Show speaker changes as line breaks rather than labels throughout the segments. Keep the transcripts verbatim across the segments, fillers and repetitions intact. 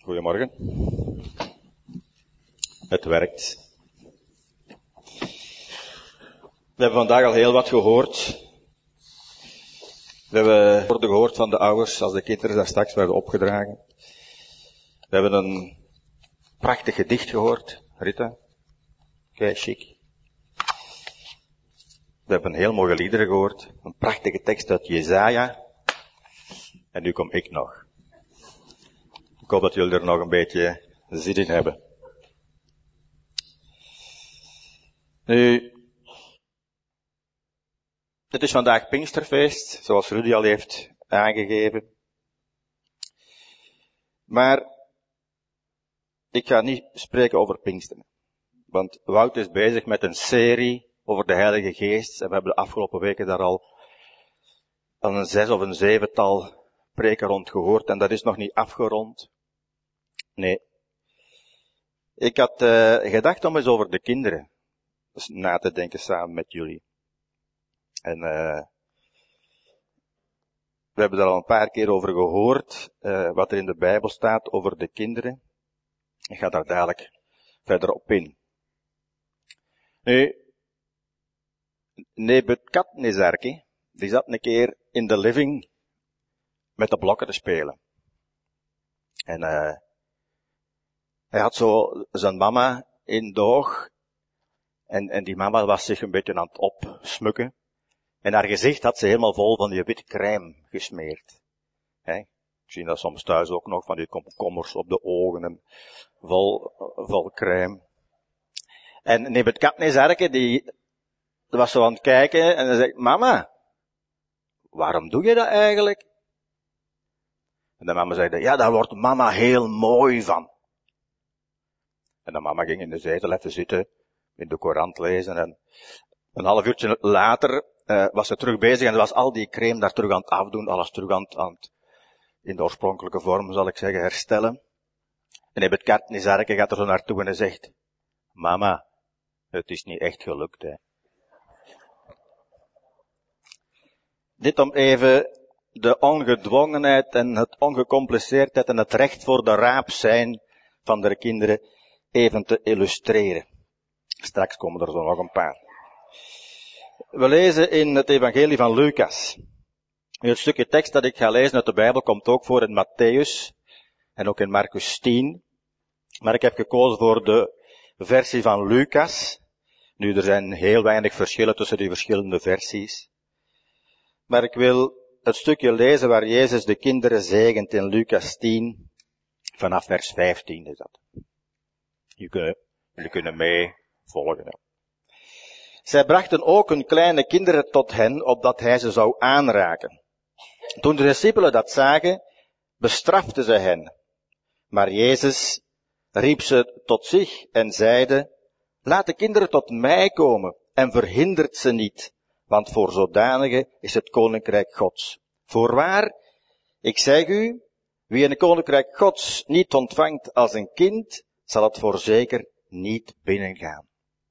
Goedemorgen. Het werkt. We hebben vandaag al heel wat gehoord. We hebben woorden gehoord van de ouders, als de kinderen daar straks werden opgedragen. We hebben een prachtig gedicht gehoord, Rita. Kijk, chic. We hebben heel mooie liederen gehoord. Een prachtige tekst uit Jesaja. En nu kom ik nog. Ik hoop dat jullie er nog een beetje zin in hebben. Nu, het is vandaag Pinksterfeest, zoals Rudy al heeft aangegeven. Maar ik ga niet spreken over Pinksteren. Want Wout is bezig met een serie over de Heilige Geest. En we hebben de afgelopen weken daar al een zes of een zevental preken rond gehoord. En dat is nog niet afgerond. Nee. Ik had uh, gedacht om eens over de kinderen dus na te denken samen met jullie. En uh, we hebben daar al een paar keer over gehoord, uh, wat er in de Bijbel staat over de kinderen. Ik ga daar dadelijk verder op in. Nu, Nebukadnezar, die zat een keer in de living met de blokken te spelen. En uh, hij had zo zijn mama in de oog. En, en die mama was zich een beetje aan het opsmukken. En haar gezicht had ze helemaal vol van die witte crème gesmeerd. He? Ik zie dat soms thuis ook nog, van die komkommers op de ogen en vol, vol crème. En Nebukadnezar, die was zo aan het kijken en hij zegt, mama, waarom doe je dat eigenlijk? En de mama zei, ja, daar wordt mama heel mooi van. En de mama ging in de zetel even zitten, in de Koran lezen en een half uurtje later uh, was ze terug bezig en was al die crème daar terug aan het afdoen, alles terug aan het, aan het in de oorspronkelijke vorm, zal ik zeggen, herstellen. En Nebukadnezar gaat er zo naartoe en hij zegt, mama, het is niet echt gelukt, hè. Dit om even de ongedwongenheid en het ongecompliceerdheid en het recht voor de raap zijn van de kinderen even te illustreren. Straks komen er zo nog een paar. We lezen in het evangelie van Lucas. Het stukje tekst dat ik ga lezen uit de Bijbel komt ook voor in Matthäus en ook in Marcus tien. Maar ik heb gekozen voor de versie van Lucas. Nu, er zijn heel weinig verschillen tussen die verschillende versies. Maar ik wil het stukje lezen waar Jezus de kinderen zegent in Lucas tien, vanaf vers vijftien is dat. Jullie kunnen, jullie kunnen mee volgen. Zij brachten ook hun kleine kinderen tot hen, opdat hij ze zou aanraken. Toen de discipelen dat zagen, bestraften ze hen. Maar Jezus riep ze tot zich en zeide, laat de kinderen tot mij komen en verhindert ze niet, want voor zodanigen is het koninkrijk Gods. Voorwaar, ik zeg u, wie een koninkrijk Gods niet ontvangt als een kind, zal het voorzeker niet binnengaan.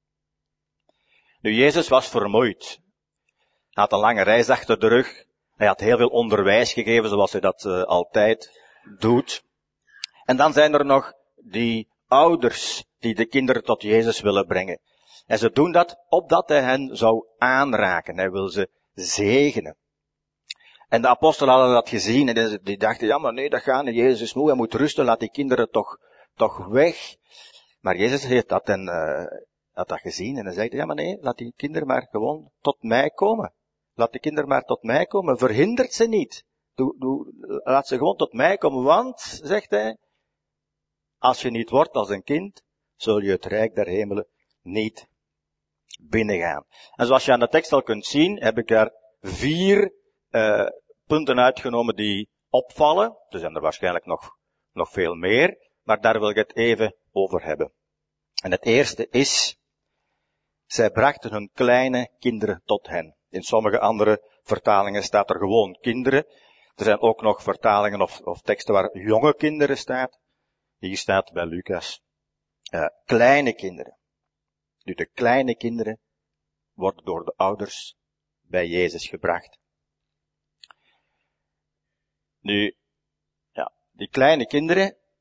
Nu, Jezus was vermoeid. Hij had een lange reis achter de rug. Hij had heel veel onderwijs gegeven, zoals hij dat uh, altijd doet. En dan zijn er nog die ouders die de kinderen tot Jezus willen brengen. En ze doen dat opdat hij hen zou aanraken. Hij wil ze zegenen. En de apostelen hadden dat gezien en die dachten, ja maar nee, dat gaat niet. Jezus is moe, hij moet rusten, laat die kinderen toch, toch weg. Maar Jezus heeft dat, en, uh, had dat gezien en hij zei, ja maar nee, laat die kinderen maar gewoon tot mij komen. Laat die kinderen maar tot mij komen, verhindert ze niet. Doe, doe, laat ze gewoon tot mij komen, want, zegt hij, als je niet wordt als een kind, zul je het rijk der hemelen niet binnengaan. En zoals je aan de tekst al kunt zien, heb ik daar vier uh, punten uitgenomen die opvallen. Er zijn er waarschijnlijk nog, nog veel meer, maar daar wil ik het even over hebben. En het eerste is, zij brachten hun kleine kinderen tot hen. In sommige andere vertalingen staat er gewoon kinderen. Er zijn ook nog vertalingen of, of teksten waar jonge kinderen staat. Hier staat bij Lucas, uh, kleine kinderen. Nu, de kleine kinderen worden door de ouders bij Jezus gebracht. Nu, ja, die kleine kinderen,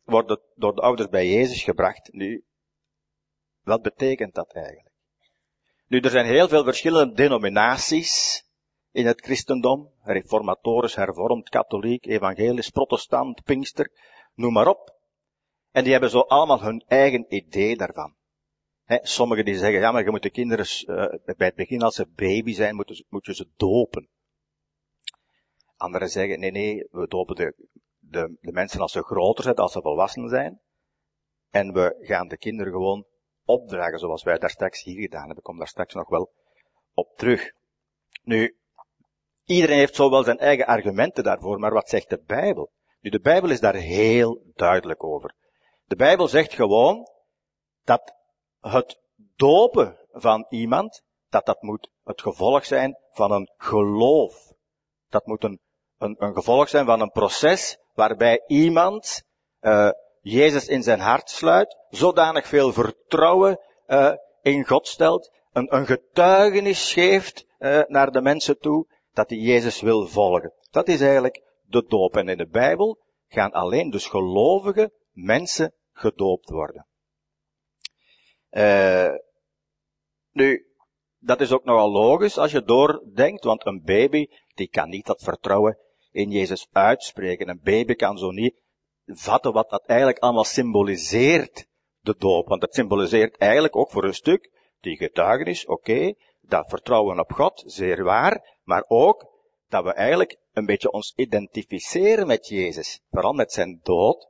worden door de ouders bij Jezus gebracht. Nu, wat betekent dat eigenlijk? Nu, er zijn heel veel verschillende denominaties in het christendom. Reformatorisch, hervormd, katholiek, evangelisch, protestant, pinkster, noem maar op. En die hebben zo allemaal hun eigen idee daarvan. He, sommigen die zeggen, ja, maar je moet de kinderen, uh, bij het begin als ze baby zijn, moet je, moet je ze dopen. Anderen zeggen, nee, nee, we dopen de, de, de mensen als ze groter zijn, als ze volwassen zijn. En we gaan de kinderen gewoon opdragen, zoals wij daar straks hier gedaan hebben. Ik kom daar straks nog wel op terug. Nu, iedereen heeft zo wel zijn eigen argumenten daarvoor, maar wat zegt de Bijbel? Nu, de Bijbel is daar heel duidelijk over. De Bijbel zegt gewoon dat het dopen van iemand, dat dat moet het gevolg zijn van een geloof. Dat moet een, een, een gevolg zijn van een proces waarbij iemand uh, Jezus in zijn hart sluit, zodanig veel vertrouwen uh, in God stelt, een, een getuigenis geeft uh, naar de mensen toe, dat hij Jezus wil volgen. Dat is eigenlijk de doop. En in de Bijbel gaan alleen dus gelovige mensen gedoopt worden. Uh, nu, dat is ook nogal logisch als je doordenkt, want een baby, die kan niet dat vertrouwen in Jezus uitspreken. Een baby kan zo niet vatten wat dat eigenlijk allemaal symboliseert, de doop. Want het symboliseert eigenlijk ook voor een stuk die getuigenis, oké, okay, dat vertrouwen op God, zeer waar, maar ook dat we eigenlijk een beetje ons identificeren met Jezus. Vooral met zijn dood,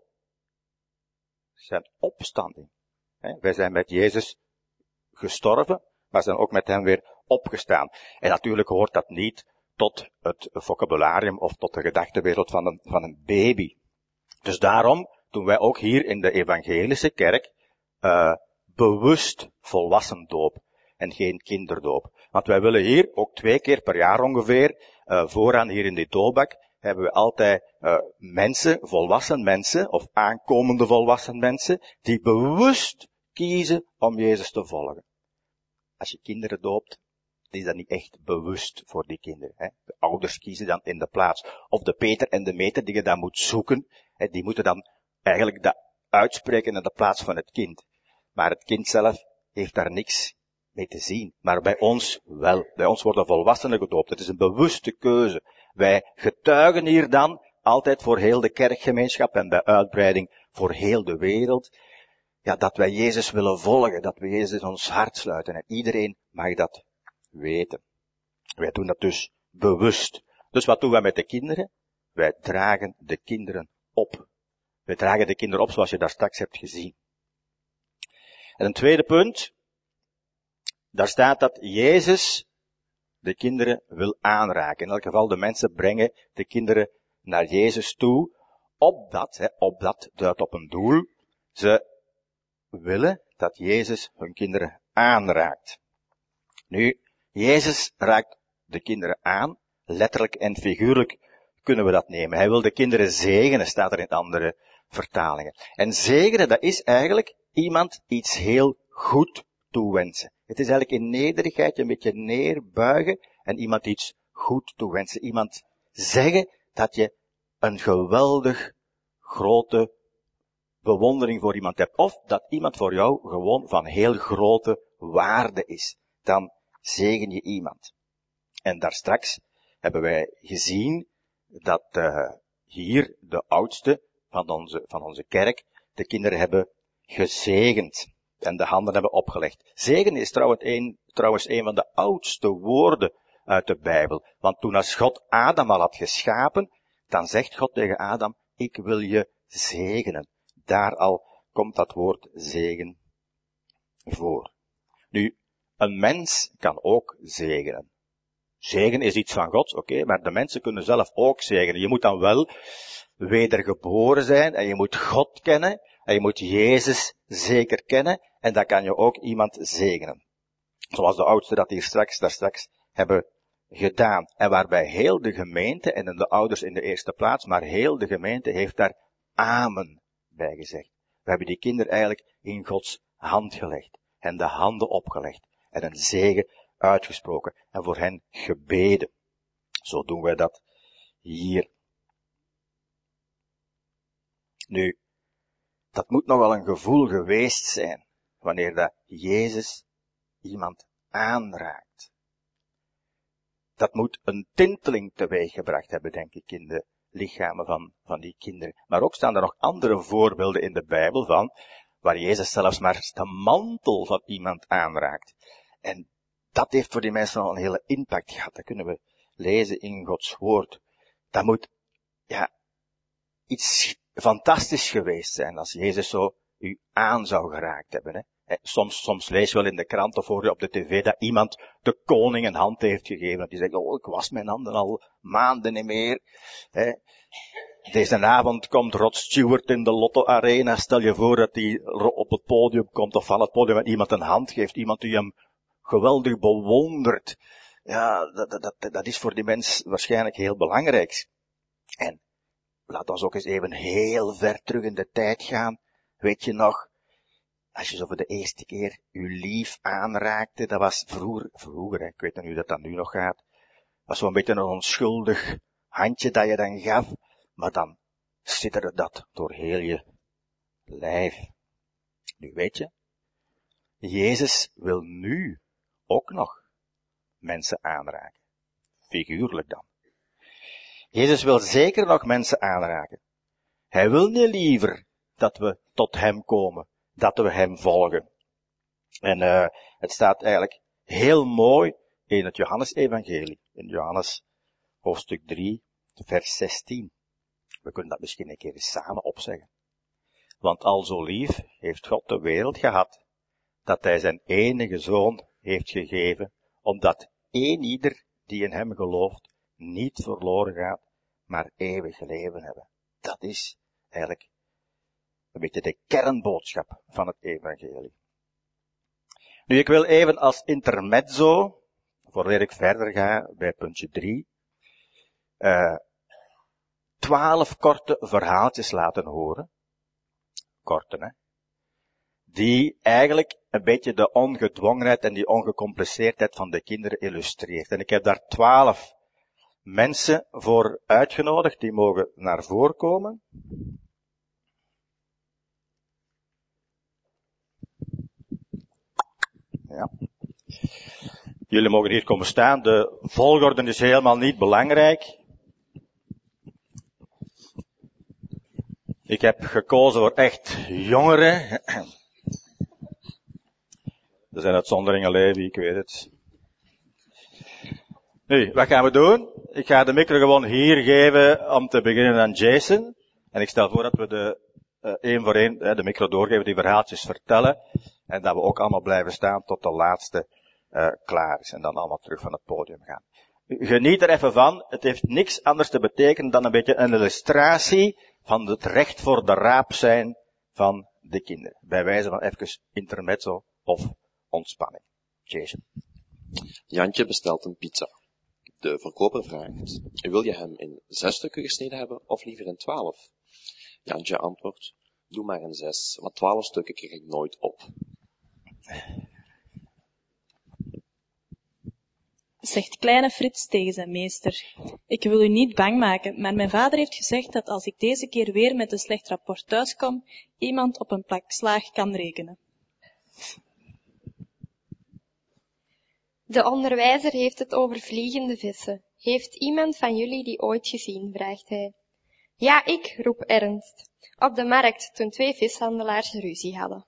zijn opstanding. He, wij zijn met Jezus gestorven, maar zijn ook met hem weer opgestaan. En natuurlijk hoort dat niet tot het vocabularium of tot de gedachtenwereld van een, van een baby. Dus daarom doen wij ook hier in de evangelische kerk uh, bewust volwassen doop en geen kinderdoop. Want wij willen hier ook twee keer per jaar ongeveer, uh, vooraan hier in die doopbak, hebben we altijd uh, mensen, volwassen mensen, of aankomende volwassen mensen, die bewust kiezen om Jezus te volgen. Als je kinderen doopt, is dat niet echt bewust voor die kinderen. Hè. De ouders kiezen dan in de plaats. Of de Peter en de Meter die je dan moet zoeken, hè, die moeten dan eigenlijk dat uitspreken in de plaats van het kind. Maar het kind zelf heeft daar niks mee te zien. Maar bij ons wel. Bij ons worden volwassenen gedoopt. Het is een bewuste keuze. Wij getuigen hier dan altijd voor heel de kerkgemeenschap en bij uitbreiding voor heel de wereld. Ja, dat wij Jezus willen volgen, dat we Jezus in ons hart sluiten. En iedereen mag dat weten. Wij doen dat dus bewust. Dus wat doen wij met de kinderen? Wij dragen de kinderen op. Wij dragen de kinderen op zoals je daar straks hebt gezien. En een tweede punt. Daar staat dat Jezus de kinderen wil aanraken. In elk geval de mensen brengen de kinderen naar Jezus toe. Opdat, hè, opdat duidt op een doel. Ze willen dat Jezus hun kinderen aanraakt. Nu, Jezus raakt de kinderen aan, letterlijk en figuurlijk kunnen we dat nemen. Hij wil de kinderen zegenen, staat er in andere vertalingen. En zegenen, dat is eigenlijk iemand iets heel goed toewensen. Het is eigenlijk in nederigheid een beetje neerbuigen en iemand iets goed toewensen. Iemand zeggen dat je een geweldig grote bewondering voor iemand hebt. Of dat iemand voor jou gewoon van heel grote waarde is. Dan zegen je iemand. En daar straks hebben wij gezien dat uh, hier de oudste van onze, van onze kerk de kinderen hebben gezegend. En de handen hebben opgelegd. Zegen is trouwens een, trouwens een van de oudste woorden uit de Bijbel. Want toen als God Adam al had geschapen, dan zegt God tegen Adam, ik wil je zegenen. Daar al komt dat woord zegen voor. Nu, een mens kan ook zegenen. Zegen is iets van God, oké, okay, maar de mensen kunnen zelf ook zegenen. Je moet dan wel wedergeboren zijn en je moet God kennen en je moet Jezus zeker kennen en dan kan je ook iemand zegenen. Zoals de oudsten dat hier straks, daar straks hebben gedaan. En waarbij heel de gemeente en de ouders in de eerste plaats, maar heel de gemeente heeft daar amen bij gezegd. We hebben die kinderen eigenlijk in Gods hand gelegd en de handen opgelegd en een zegen uitgesproken en voor hen gebeden. Zo doen wij dat hier. Nu, Dat moet nogal een gevoel geweest zijn, wanneer dat Jezus iemand aanraakt. Dat moet een tinteling teweeggebracht hebben, denk ik, in de lichamen van, van die kinderen. Maar ook staan er nog andere voorbeelden in de Bijbel van, waar Jezus zelfs maar de mantel van iemand aanraakt. En dat heeft voor die mensen al een hele impact gehad. Dat kunnen we lezen in Gods woord. Dat moet, ja, iets fantastisch geweest zijn als Jezus zo u aan zou geraakt hebben. Hè. Soms, soms lees je wel in de krant of hoor je op de tv dat iemand de koning een hand heeft gegeven. Dat die zegt, oh, ik was mijn handen al maanden niet meer. Hè. Deze avond komt Rod Stewart in de Lotto Arena. Stel je voor dat hij op het podium komt of van het podium en iemand een hand geeft. Iemand die hem geweldig bewondert. Ja, dat, dat, dat is voor die mens waarschijnlijk heel belangrijk. En laat ons ook eens even heel ver terug in de tijd gaan. Weet je nog, als je zo voor de eerste keer je lief aanraakte, dat was vroeger, vroeger, hè, ik weet niet hoe dat dan nu nog gaat, was zo'n beetje een onschuldig handje dat je dan gaf, maar dan sidderde dat door heel je lijf. Nu weet je, Jezus wil nu ook nog mensen aanraken. Figuurlijk dan. Jezus wil zeker nog mensen aanraken. Hij wil niet liever dat we tot hem komen, dat we hem volgen. En uh, het staat eigenlijk heel mooi in het Johannes-evangelie, in Johannes hoofdstuk drie, vers zestien. We kunnen dat misschien een keer eens samen opzeggen. Want al zo lief heeft God de wereld gehad, dat hij zijn enige zoon heeft gegeven, omdat één ieder die in hem gelooft, niet verloren gaat, maar eeuwig leven hebben. Dat is eigenlijk een beetje de kernboodschap van het evangelie. Nu, ik wil even als intermezzo, voordat ik verder ga bij puntje drie, uh, twaalf korte verhaaltjes laten horen. Korte, hè. Die eigenlijk een beetje de ongedwongenheid en die ongecompliceerdheid van de kinderen illustreert. En ik heb daar twaalf mensen voor uitgenodigd, die mogen naar voren komen. Ja. Jullie mogen hier komen staan. De volgorde is helemaal niet belangrijk. Ik heb gekozen voor echt jongeren. Er zijn uitzonderingen, Levi, ik weet het. Nu, wat gaan we doen? Ik ga de micro gewoon hier geven om te beginnen aan Jason. En ik stel voor dat we de, uh, één voor één uh, de micro doorgeven, die verhaaltjes vertellen. En dat we ook allemaal blijven staan tot de laatste uh, klaar is. En dan allemaal terug van het podium gaan. Geniet er even van. Het heeft niks anders te betekenen dan een beetje een illustratie van het recht voor de raap zijn van de kinderen. Bij wijze van even intermezzo of ontspanning. Jason.
Jantje bestelt een pizza. De verkoper vraagt, wil je hem in zes stukken gesneden hebben of liever in twaalf? Jantje antwoordt, doe maar in zes, want twaalf stukken krijg ik nooit op.
Zegt kleine Frits tegen zijn meester. Ik wil u niet bang maken, maar mijn vader heeft gezegd dat als ik deze keer weer met een slecht rapport thuiskom, iemand op een plak slaag kan rekenen.
De onderwijzer heeft het over vliegende vissen. Heeft iemand van jullie die ooit gezien, vraagt hij. Ja, ik, roept Ernst. Op de markt, toen twee vishandelaars ruzie hadden.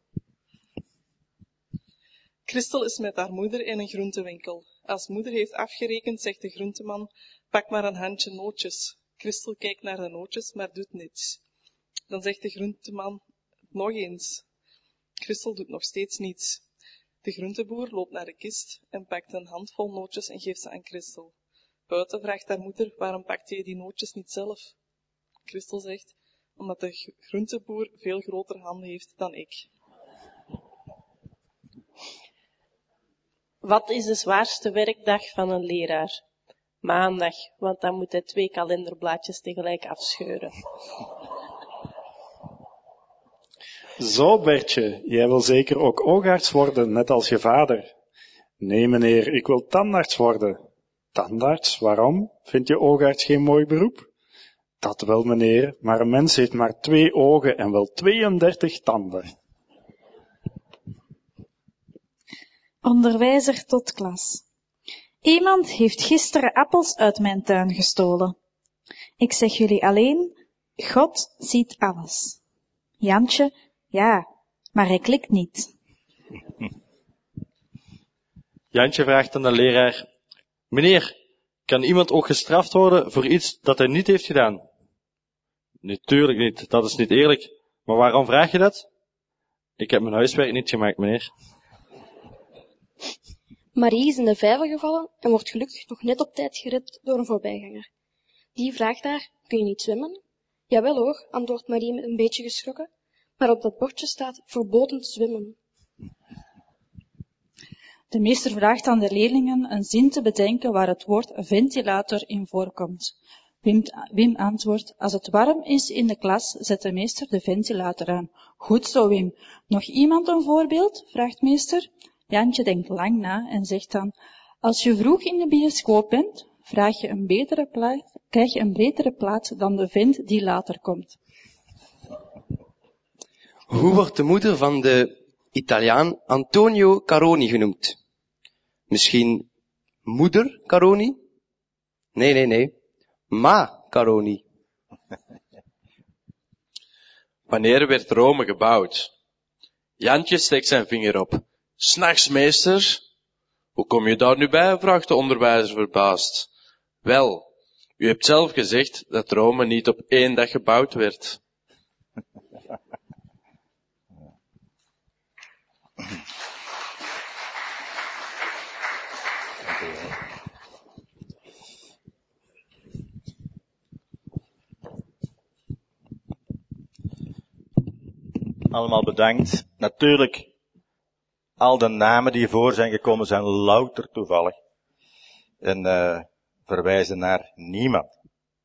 Christel is met haar moeder in een groentewinkel. Als moeder heeft afgerekend, zegt de groenteman, pak maar een handje nootjes. Christel kijkt naar de nootjes, maar doet niets. Dan zegt de groenteman, nog eens. Christel doet nog steeds niets. De groenteboer loopt naar de kist en pakt een handvol nootjes en geeft ze aan Christel. Buiten vraagt haar moeder, waarom pakt je die nootjes niet zelf? Christel zegt, omdat de groenteboer veel grotere handen heeft dan ik.
Wat is de zwaarste werkdag van een leraar? Maandag, want dan moet hij twee kalenderblaadjes tegelijk afscheuren.
Zo, Bertje, jij wil zeker ook oogarts worden, net als je vader. Nee, meneer, ik wil tandarts worden. Tandarts, waarom? Vind je oogarts geen mooi beroep? Dat wel, meneer, maar een mens heeft maar twee ogen en wel tweeëndertig tanden.
Onderwijzer tot klas. Iemand heeft gisteren appels uit mijn tuin gestolen. Ik zeg jullie alleen, God ziet alles. Jantje, ja, maar hij klikt niet.
Jantje vraagt aan de leraar, meneer, kan iemand ook gestraft worden voor iets dat hij niet heeft gedaan? Natuurlijk niet, dat is niet eerlijk. Maar waarom vraag je dat? Ik heb mijn huiswerk niet gemaakt, meneer.
Marie is in de vijver gevallen en wordt gelukkig nog net op tijd gered door een voorbijganger. Die vraagt haar, kun je niet zwemmen? Jawel hoor, antwoordt Marie met een beetje geschrokken, maar op dat bordje staat verboden te zwemmen.
De meester vraagt aan de leerlingen een zin te bedenken waar het woord ventilator in voorkomt. Wim, Wim antwoordt, als het warm is in de klas, zet de meester de ventilator aan. Goed zo, Wim. Nog iemand een voorbeeld? Vraagt meester. Jantje denkt lang na en zegt dan, als je vroeg in de bioscoop bent, vraag je een betere plaats, krijg je een betere plaats dan de vent die later komt.
Hoe wordt de moeder van de Italiaan Antonio Caroni genoemd? Misschien moeder Caroni? Nee, nee, nee. Ma Caroni.
Wanneer werd Rome gebouwd? Jantje steekt zijn vinger op. 'S Nachts, meester. Hoe kom je daar nu bij? Vraagt de onderwijzer verbaasd. Wel, u hebt zelf gezegd dat Rome niet op één dag gebouwd werd.
Allemaal bedankt. Natuurlijk, al de namen die voor zijn gekomen zijn louter toevallig. En uh, verwijzen naar niemand.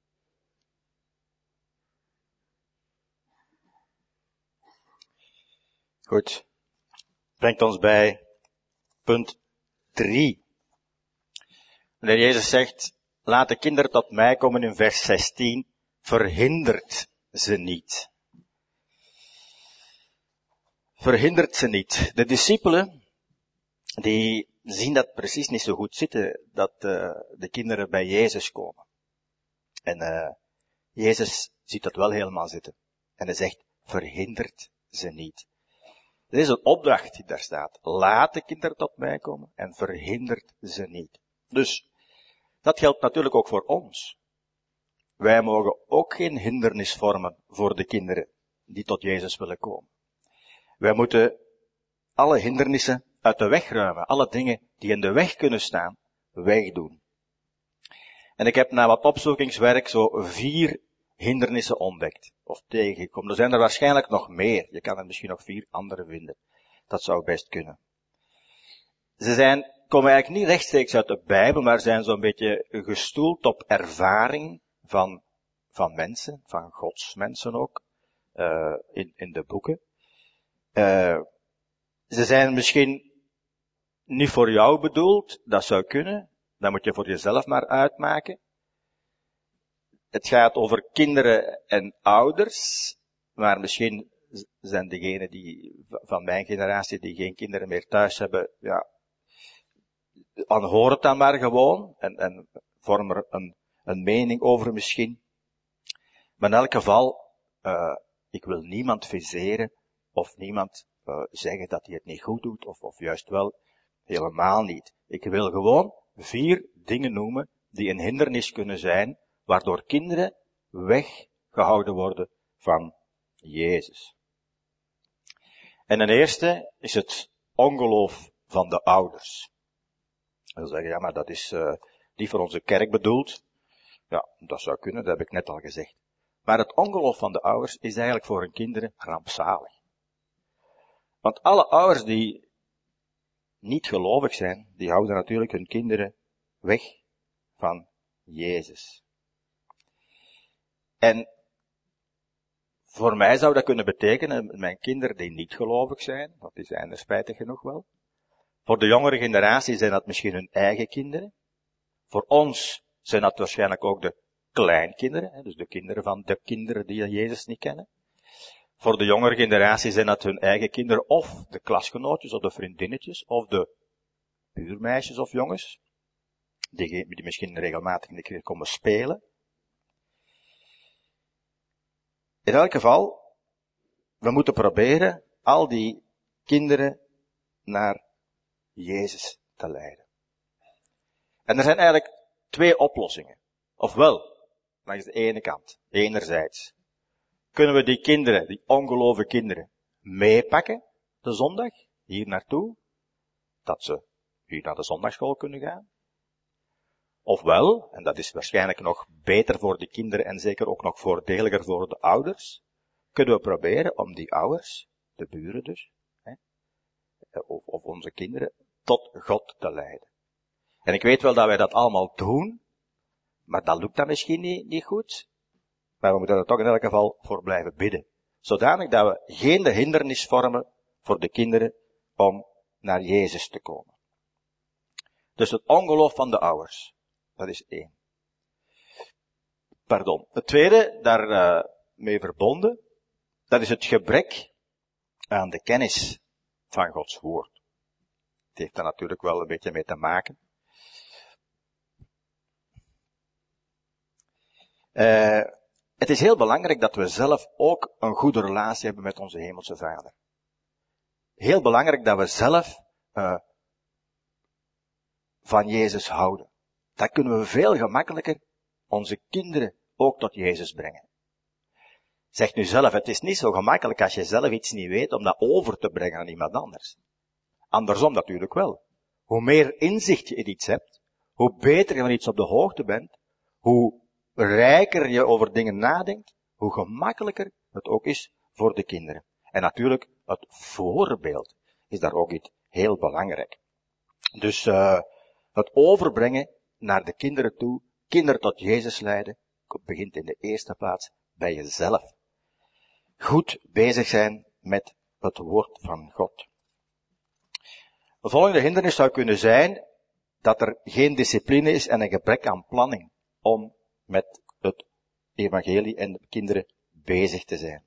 Goed. Brengt ons bij punt drie. Wanneer Jezus zegt, laat de kinderen tot mij komen in vers zestien, verhindert ze niet. Verhindert ze niet. De discipelen, die zien dat precies niet zo goed zitten, dat uh, de kinderen bij Jezus komen. En uh, Jezus ziet dat wel helemaal zitten. En hij zegt, verhindert ze niet. Er is een opdracht die daar staat. Laat de kinderen tot mij komen en verhindert ze niet. Dus, dat geldt natuurlijk ook voor ons. Wij mogen ook geen hindernis vormen voor de kinderen die tot Jezus willen komen. Wij moeten alle hindernissen uit de weg ruimen. Alle dingen die in de weg kunnen staan, wegdoen. En ik heb na wat opzoekingswerk zo vier hindernissen ontdekt. Of tegengekomen. Er zijn er waarschijnlijk nog meer. Je kan er misschien nog vier andere vinden. Dat zou best kunnen. Ze zijn, komen eigenlijk niet rechtstreeks uit de Bijbel, maar zijn zo'n beetje gestoeld op ervaring van, van mensen, van Gods mensen ook, uh, in, in de boeken. Uh, ze zijn misschien niet voor jou bedoeld, dat zou kunnen, dat moet je voor jezelf maar uitmaken. Het gaat over kinderen en ouders, maar misschien zijn degenen die, van mijn generatie die geen kinderen meer thuis hebben, ja, aanhoor het dan maar gewoon en, en vorm er een, een mening over misschien. Maar in elk geval, uh, ik wil niemand viseren of niemand uh, zeggen dat hij het niet goed doet of, of juist wel, helemaal niet. Ik wil gewoon vier dingen noemen die een hindernis kunnen zijn, waardoor kinderen weggehouden worden van Jezus. En een eerste is het ongeloof van de ouders. En dan zeggen, ja, maar dat is uh, niet voor onze kerk bedoeld. Ja, dat zou kunnen, dat heb ik net al gezegd. Maar het ongeloof van de ouders is eigenlijk voor hun kinderen rampzalig. Want alle ouders die niet gelovig zijn, die houden natuurlijk hun kinderen weg van Jezus. En voor mij zou dat kunnen betekenen, mijn kinderen die niet gelovig zijn, dat die zijn er spijtig genoeg wel. Voor de jongere generatie zijn dat misschien hun eigen kinderen. Voor ons zijn dat waarschijnlijk ook de kleinkinderen, dus de kinderen van de kinderen die Jezus niet kennen. Voor de jongere generatie zijn dat hun eigen kinderen, of de klasgenootjes, of de vriendinnetjes, of de buurmeisjes of jongens, die, die misschien regelmatig in de kerk komen spelen. In elk geval, we moeten proberen al die kinderen naar Jezus te leiden. En er zijn eigenlijk twee oplossingen. Ofwel, langs de ene kant, enerzijds, kunnen we die kinderen, die ongelovige kinderen, meepakken, de zondag, hier naartoe, dat ze hier naar de zondagschool kunnen gaan. Ofwel, en dat is waarschijnlijk nog beter voor de kinderen en zeker ook nog voordeliger voor de ouders, kunnen we proberen om die ouders, de buren dus, hè, of, of onze kinderen, tot God te leiden. En ik weet wel dat wij dat allemaal doen, maar dat lukt dan misschien niet, niet goed. Maar we moeten er toch in elk geval voor blijven bidden. Zodanig dat we geen hindernis vormen voor de kinderen om naar Jezus te komen. Dus het ongeloof van de ouders. Dat is één. Pardon. Het tweede, daarmee uh, mee verbonden, dat is het gebrek aan de kennis van Gods woord. Het heeft daar natuurlijk wel een beetje mee te maken. Uh, het is heel belangrijk dat we zelf ook een goede relatie hebben met onze hemelse Vader. Heel belangrijk dat we zelf uh, van Jezus houden. Dan kunnen we veel gemakkelijker onze kinderen ook tot Jezus brengen. Zeg nu zelf, het is niet zo gemakkelijk als je zelf iets niet weet om dat over te brengen aan iemand anders. Andersom natuurlijk wel. Hoe meer inzicht je in iets hebt, hoe beter je van iets op de hoogte bent, hoe rijker je over dingen nadenkt, hoe gemakkelijker het ook is voor de kinderen. En natuurlijk, het voorbeeld is daar ook iets heel belangrijk. Dus uh, het overbrengen naar de kinderen toe, kinderen tot Jezus leiden, begint in de eerste plaats bij jezelf. Goed bezig zijn met het woord van God. De volgende hindernis zou kunnen zijn dat er geen discipline is en een gebrek aan planning om met het evangelie en de kinderen bezig te zijn.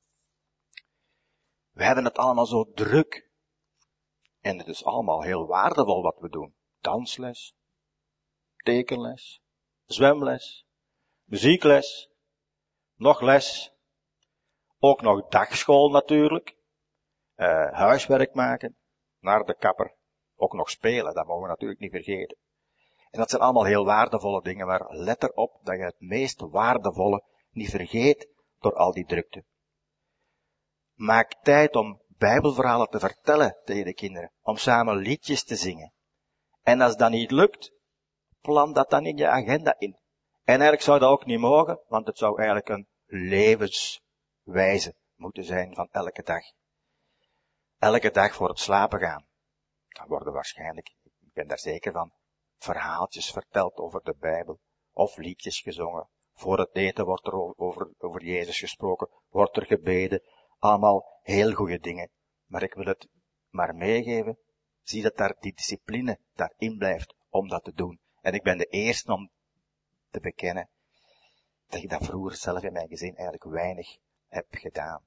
We hebben het allemaal zo druk. En het is allemaal heel waardevol wat we doen. Dansles, tekenles, zwemles, muziekles, nog les, ook nog dagschool natuurlijk, uh, huiswerk maken, naar de kapper, ook nog spelen, dat mogen we natuurlijk niet vergeten. En dat zijn allemaal heel waardevolle dingen, maar let erop dat je het meest waardevolle niet vergeet door al die drukte. Maak tijd om bijbelverhalen te vertellen tegen de kinderen, om samen liedjes te zingen. En als dat niet lukt, plan dat dan in je agenda in. En eigenlijk zou dat ook niet mogen, want het zou eigenlijk een levenswijze moeten zijn van elke dag. Elke dag voor het slapen gaan. Dan worden waarschijnlijk, ik ben daar zeker van, verhaaltjes verteld over de Bijbel, of liedjes gezongen. Voor het eten wordt er over, over Jezus gesproken, wordt er gebeden. Allemaal heel goede dingen. Maar ik wil het maar meegeven. Zie dat daar die discipline daarin blijft om dat te doen. En ik ben de eerste om te bekennen dat ik dat vroeger zelf in mijn gezin eigenlijk weinig heb gedaan.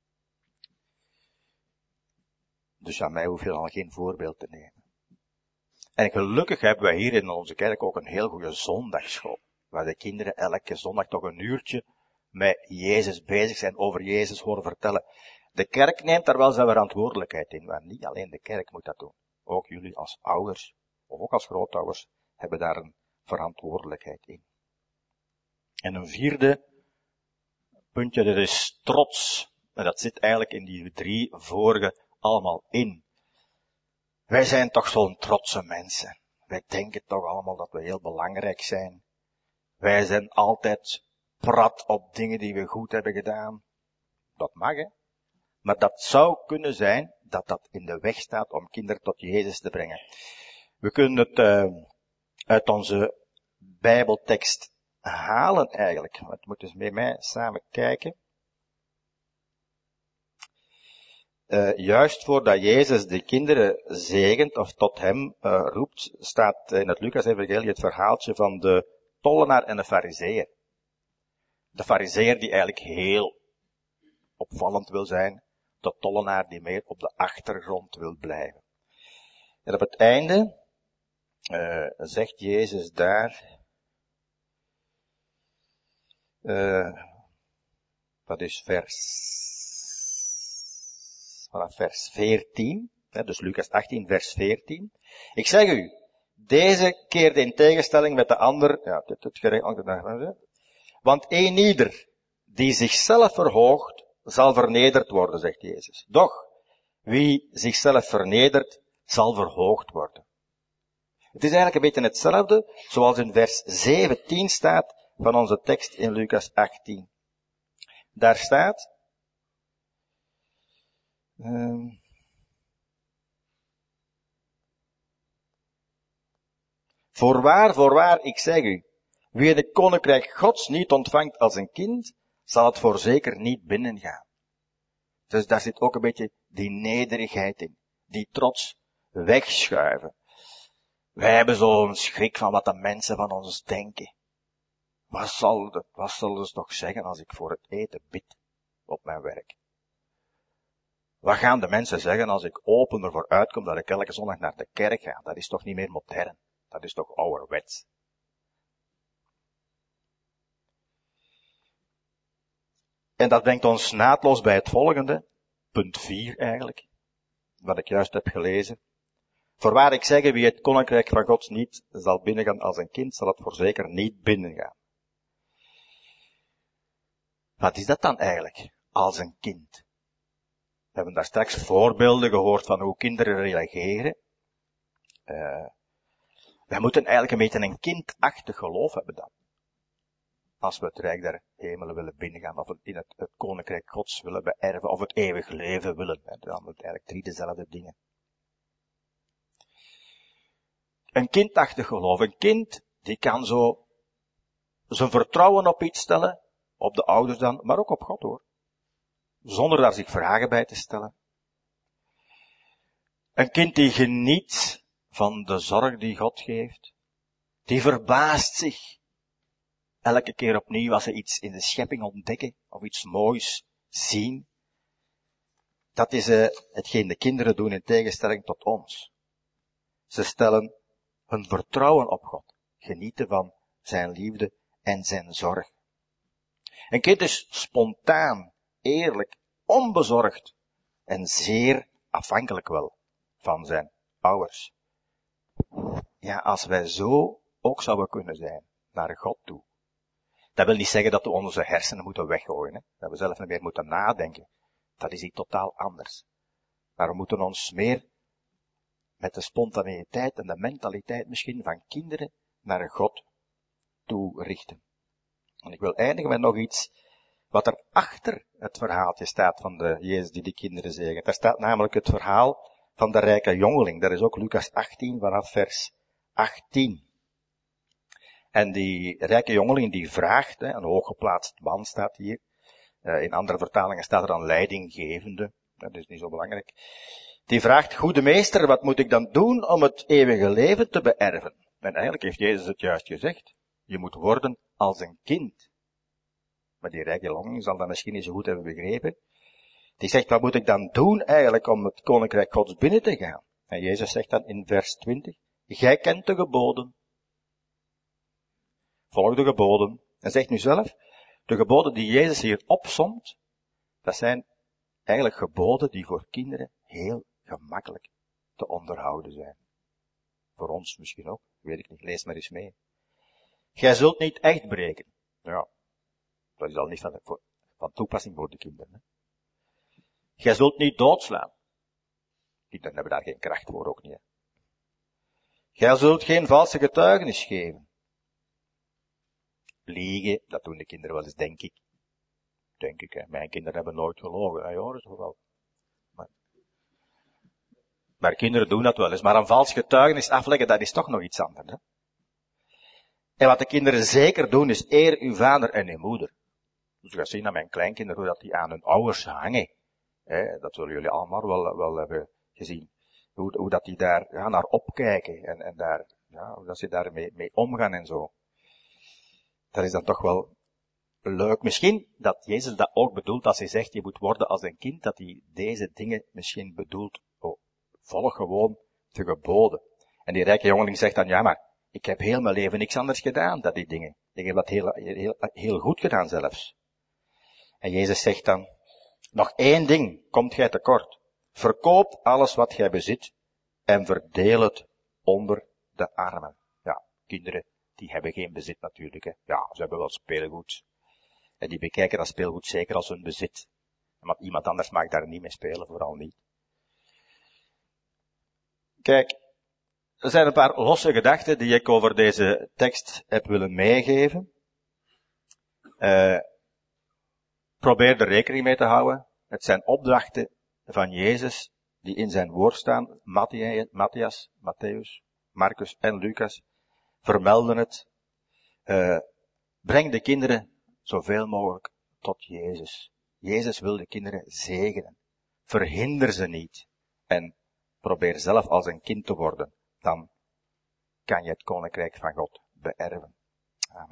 Dus aan mij hoef je dan geen voorbeeld te nemen. En gelukkig hebben wij hier in onze kerk ook een heel goede zondagschool. Waar de kinderen elke zondag toch een uurtje met Jezus bezig zijn, over Jezus horen vertellen. De kerk neemt daar wel zijn verantwoordelijkheid in, maar niet alleen de kerk moet dat doen. Ook jullie als ouders, of ook als grootouders, hebben daar een verantwoordelijkheid in. En een vierde puntje, dat is trots. En dat zit eigenlijk in die drie vorige allemaal in. Wij zijn toch zo'n trotse mensen. Wij denken toch allemaal dat we heel belangrijk zijn. Wij zijn altijd prat op dingen die we goed hebben gedaan. Dat mag, hè. Maar dat zou kunnen zijn dat dat in de weg staat om kinderen tot Jezus te brengen. We kunnen het uh, uit onze Bijbeltekst halen eigenlijk. We moeten eens met mij samen kijken. Uh, juist voordat Jezus de kinderen zegent of tot hem uh, roept, staat in het Lucas-evangelie het verhaaltje van de tollenaar en de farizeeër. De farizeer die eigenlijk heel opvallend wil zijn. De tollenaar die meer op de achtergrond wil blijven. En op het einde uh, zegt Jezus daar, uh, dat is vers, vanaf vers veertien, hè, dus Lucas achttien, vers veertien. Ik zeg u, deze keerde in tegenstelling met de ander, ja, dit het gerecht, want een ieder die zichzelf verhoogt, zal vernederd worden, zegt Jezus. Doch, wie zichzelf vernedert, zal verhoogd worden. Het is eigenlijk een beetje hetzelfde, zoals in vers zeventien staat van onze tekst in Lucas achttien. Daar staat, um, voorwaar, voorwaar, ik zeg u, wie het koninkrijk Gods niet ontvangt als een kind, zal het voorzeker niet binnengaan. Dus daar zit ook een beetje die nederigheid in, die trots wegschuiven. Wij hebben zo'n schrik van wat de mensen van ons denken. Wat zal de, wat zullen ze toch zeggen als ik voor het eten bid op mijn werk? Wat gaan de mensen zeggen als ik open ervoor uitkom dat ik elke zondag naar de kerk ga? Dat is toch niet meer modern? Dat is toch ouderwets? En dat brengt ons naadloos bij het volgende, punt vier eigenlijk, wat ik juist heb gelezen. Voorwaar ik zeg, wie het koninkrijk van God niet zal binnengaan als een kind, zal het voorzeker niet binnengaan. Wat is dat dan eigenlijk, als een kind? We hebben daar straks voorbeelden gehoord van hoe kinderen reageren. Uh, wij moeten eigenlijk een beetje een kindachtig geloof hebben dan. Als we het Rijk der Hemelen willen binnengaan, of het in het, het Koninkrijk Gods willen beërven, of het eeuwig leven willen. Dan zijn het eigenlijk drie dezelfde dingen. Een kindachtig geloof. Een kind, die kan zo zijn vertrouwen op iets stellen, op de ouders dan, maar ook op God hoor. Zonder daar zich vragen bij te stellen. Een kind die geniet van de zorg die God geeft. Die verbaast zich elke keer opnieuw als ze iets in de schepping ontdekken, of iets moois zien. Dat is uh, hetgeen de kinderen doen in tegenstelling tot ons. Ze stellen hun vertrouwen op God, genieten van zijn liefde en zijn zorg. Een kind is spontaan, eerlijk, onbezorgd en zeer afhankelijk wel van zijn ouders. Ja, als wij zo ook zouden kunnen zijn, naar God toe. Dat wil niet zeggen dat we onze hersenen moeten weggooien, hè? Dat we zelf niet meer moeten nadenken. Dat is iets totaal anders. Maar we moeten ons meer met de spontaneïteit en de mentaliteit misschien van kinderen naar God toe richten. En ik wil eindigen met nog iets wat er achter het verhaaltje staat van de Jezus die die kinderen zegen. Daar staat namelijk het verhaal van de rijke jongeling. Dat is ook Lucas achttien vanaf vers achttien. En die rijke jongeling die vraagt, hè, een hooggeplaatst man staat hier. Uh, in andere vertalingen staat er dan leidinggevende. Dat is niet zo belangrijk. Die vraagt, goede meester, wat moet ik dan doen om het eeuwige leven te beërven? En eigenlijk heeft Jezus het juist gezegd. Je moet worden als een kind. Maar die rijke jongeling zal dat misschien niet zo goed hebben begrepen. Die zegt, wat moet ik dan doen eigenlijk om het koninkrijk Gods binnen te gaan? En Jezus zegt dan in vers twintig, gij kent de geboden. Volg de geboden. En zegt nu zelf, de geboden die Jezus hier opsomt, dat zijn eigenlijk geboden die voor kinderen heel gemakkelijk te onderhouden zijn. Voor ons misschien ook, weet ik niet, lees maar eens mee. Gij zult niet echt breken. Ja, dat is al niet van, voor, van toepassing voor de kinderen. Hè. Gij zult niet doodslaan. Kinderen hebben daar geen kracht voor, ook niet. Hè. Gij zult geen valse getuigenis geven. Liegen, dat doen de kinderen wel eens, denk ik. Denk ik, hè. Mijn kinderen hebben nooit gelogen. Ja, hoor, zo wel. Maar, maar kinderen doen dat wel eens. Maar een vals getuigenis afleggen, dat is toch nog iets anders. Hè? En wat de kinderen zeker doen, is eer uw vader en uw moeder. Dus je gaat zien aan mijn kleinkinderen, hoe dat die aan hun ouders hangen. Hè, dat zullen jullie allemaal wel, wel hebben gezien. Hoe, hoe dat die daar ja, naar opkijken. En, en daar, ja, hoe dat ze daarmee mee omgaan en zo. Dat is dan toch wel leuk. Misschien dat Jezus dat ook bedoelt als hij zegt, je moet worden als een kind, dat hij deze dingen misschien bedoelt. Oh, volg gewoon de geboden. En die rijke jongeling zegt dan, ja maar, ik heb heel mijn leven niks anders gedaan dan die dingen. Ik heb dat heel, heel, heel goed gedaan zelfs. En Jezus zegt dan, nog één ding komt gij tekort. Verkoop alles wat gij bezit en verdeel het onder de armen. Ja, kinderen, die hebben geen bezit natuurlijk. Hè. Ja, ze hebben wel speelgoed. En die bekijken dat speelgoed zeker als hun bezit. Want iemand anders mag daar niet mee spelen, vooral niet. Kijk, er zijn een paar losse gedachten die ik over deze tekst heb willen meegeven. Uh, probeer er rekening mee te houden. Het zijn opdrachten van Jezus die in zijn woord staan. Matthias, Matthäus, Marcus en Lucas vermelden het. Uh, breng de kinderen zoveel mogelijk tot Jezus. Jezus wil de kinderen zegenen. Verhinder ze niet. En probeer zelf als een kind te worden. Dan kan je het koninkrijk van God beërven.